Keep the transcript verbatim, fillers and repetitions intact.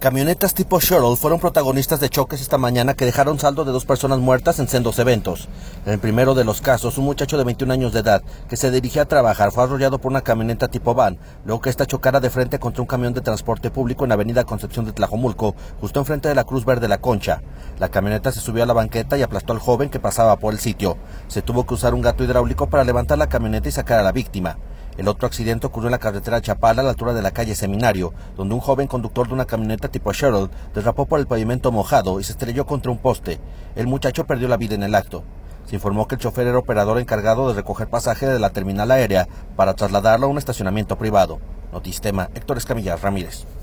Camionetas tipo Shuttle fueron protagonistas de choques esta mañana que dejaron saldo de dos personas muertas en sendos eventos. En el primero de los casos, un muchacho de veintiún años de edad que se dirigía a trabajar fue arrollado por una camioneta tipo van, luego que esta chocara de frente contra un camión de transporte público en la avenida Concepción de Tlajomulco, justo enfrente de la Cruz Verde La Concha. La camioneta se subió a la banqueta y aplastó al joven que pasaba por el sitio. Se tuvo que usar un gato hidráulico para levantar la camioneta y sacar a la víctima. El otro accidente ocurrió en la carretera Chapala, a la altura de la calle Seminario, donde un joven conductor de una camioneta tipo Shuttle derrapó por el pavimento mojado y se estrelló contra un poste. El muchacho perdió la vida en el acto. Se informó que el chofer era operador encargado de recoger pasajeros de la terminal aérea para trasladarlo a un estacionamiento privado. Notistema, Héctor Escamilla Ramírez.